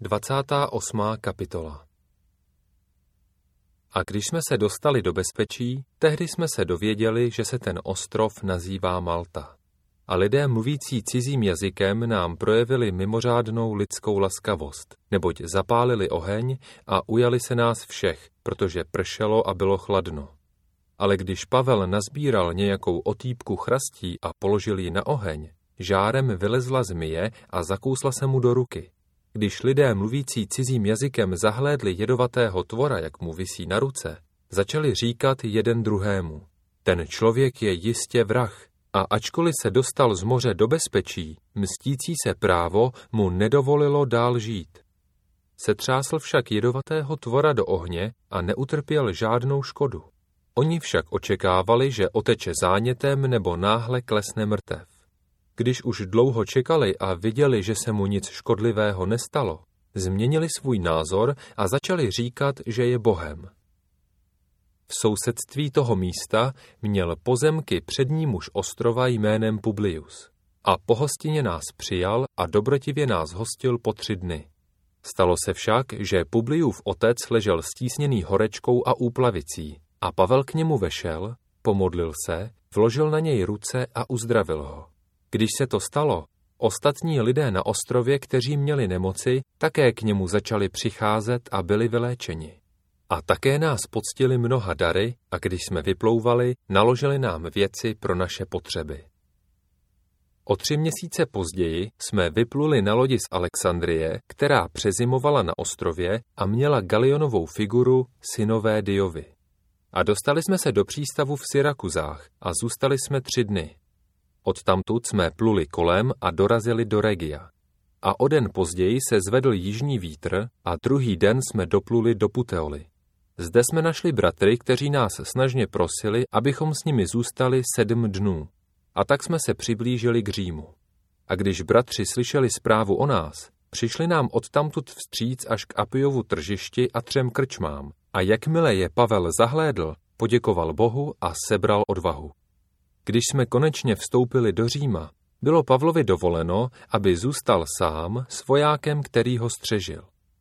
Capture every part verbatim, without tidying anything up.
Dvacátá osmá kapitola. A když jsme se dostali do bezpečí, tehdy jsme se dověděli, že se ten ostrov nazývá Malta. A lidé mluvící cizím jazykem nám projevili mimořádnou lidskou laskavost, neboť zapálili oheň a ujali se nás všech, protože pršelo a bylo chladno. Ale když Pavel nazbíral nějakou otýpku chrastí a položil ji na oheň, žárem vylezla zmije a zakousla se mu do ruky. Když lidé mluvící cizím jazykem zahlédli jedovatého tvora, jak mu visí na ruce, začali říkat jeden druhému: ten člověk je jistě vrah. A ačkoliv se dostal z moře do bezpečí, mstící se právo mu nedovolilo dál žít. Setřásl však jedovatého tvora do ohně a neutrpěl žádnou škodu. Oni však očekávali, že oteče zánětem nebo náhle klesne mrtev. Když už dlouho čekali a viděli, že se mu nic škodlivého nestalo, změnili svůj názor a začali říkat, že je bohem. V sousedství toho místa měl pozemky přední muž ostrova jménem Publius. A po hostině nás přijal a dobrotivě nás hostil po tři dny. Stalo se však, že Publiův otec ležel stísněný horečkou a úplavicí a Pavel k němu vešel, pomodlil se, vložil na něj ruce a uzdravil ho. Když se to stalo, ostatní lidé na ostrově, kteří měli nemoci, také k němu začali přicházet a byli vyléčeni. A také nás poctili mnoha dary a když jsme vyplouvali, naložili nám věci pro naše potřeby. O tři měsíce později jsme vypluli na lodi z Alexandrie, která přezimovala na ostrově a měla Galionovou figuru synové Diovy. A dostali jsme se do přístavu v Syrakuzách a zůstali jsme tři dny. Odtamtud jsme pluli kolem a dorazili do Regia. A o den později se zvedl jižní vítr a druhý den jsme dopluli do Puteoli. Zde jsme našli bratry, kteří nás snažně prosili, abychom s nimi zůstali sedm dnů. A tak jsme se přiblížili k Římu. A když bratři slyšeli zprávu o nás, přišli nám odtamtud vstříc až k Apiovu tržišti a třem krčmám. A jakmile je Pavel zahlédl, poděkoval Bohu a sebral odvahu. Když jsme konečně vstoupili do Říma, bylo Pavlovi dovoleno, aby zůstal sám s vojákem, který ho střežil.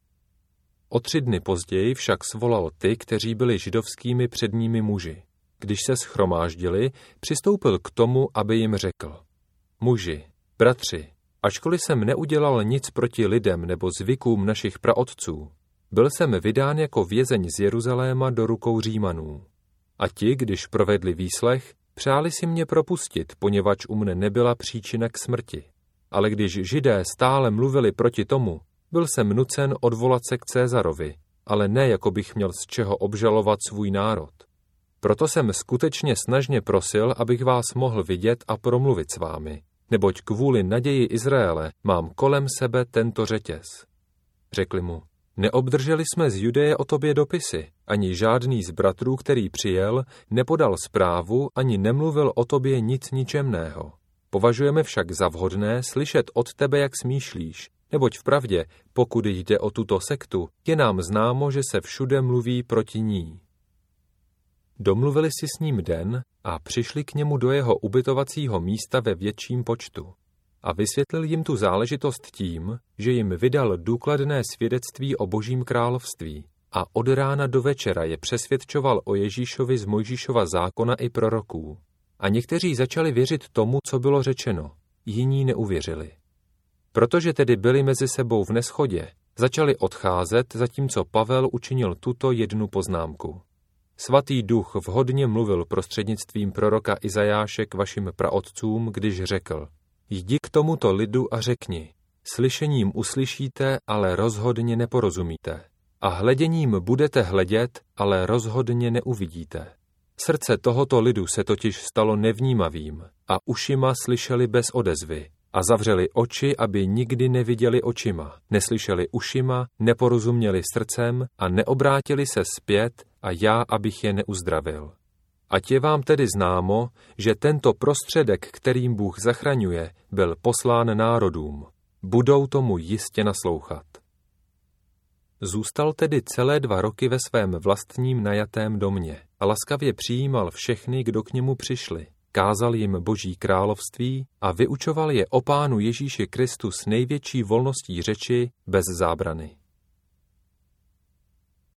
O tři dny později však svolal ty, kteří byli židovskými předními muži. Když se shromáždili, přistoupil k tomu, aby jim řekl: muži, bratři, ačkoliv jsem neudělal nic proti lidem nebo zvykům našich praotců, byl jsem vydán jako vězeň z Jeruzaléma do rukou Římanů. A ti, když provedli výslech, přáli si mě propustit, poněvadž u mne nebyla příčina k smrti. Ale když Židé stále mluvili proti tomu, byl jsem nucen odvolat se k Césarovi, ale ne jako bych měl z čeho obžalovat svůj národ. Proto jsem skutečně snažně prosil, abych vás mohl vidět a promluvit s vámi, neboť kvůli naději Izraele mám kolem sebe tento řetěz. Řekli mu: neobdrželi jsme z Judeje o tobě dopisy, ani žádný z bratrů, který přijel, nepodal zprávu, ani nemluvil o tobě nic ničemného. Považujeme však za vhodné slyšet od tebe, jak smýšlíš, neboť vpravdě, pokud jde o tuto sektu, je nám známo, že se všude mluví proti ní. Domluvili si s ním den a přišli k němu do jeho ubytovacího místa ve větším počtu. A vysvětlil jim tu záležitost tím, že jim vydal důkladné svědectví o Božím království a od rána do večera je přesvědčoval o Ježíšovi z Mojžíšova zákona i proroků. A někteří začali věřit tomu, co bylo řečeno, jiní neuvěřili. Protože tedy byli mezi sebou v neshodě, začali odcházet, zatímco Pavel učinil tuto jednu poznámku. Svatý duch vhodně mluvil prostřednictvím proroka Izajáše k vašim praotcům, když řekl: jdi k tomuto lidu a řekni, slyšením uslyšíte, ale rozhodně neporozumíte. A hleděním budete hledět, ale rozhodně neuvidíte. Srdce tohoto lidu se totiž stalo nevnímavým a ušima slyšeli bez odezvy a zavřeli oči, aby nikdy neviděli očima, neslyšeli ušima, neporozuměli srdcem a neobrátili se zpět a já, abych je neuzdravil. Ať je vám tedy známo, že tento prostředek, kterým Bůh zachraňuje, byl poslán národům. Budou tomu jistě naslouchat. Zůstal tedy celé dva roky ve svém vlastním najatém domě a laskavě přijímal všechny, kdo k němu přišli. kázal jim Boží království a vyučoval je o Pánu Ježíši Kristu s největší volností řeči bez zábrany.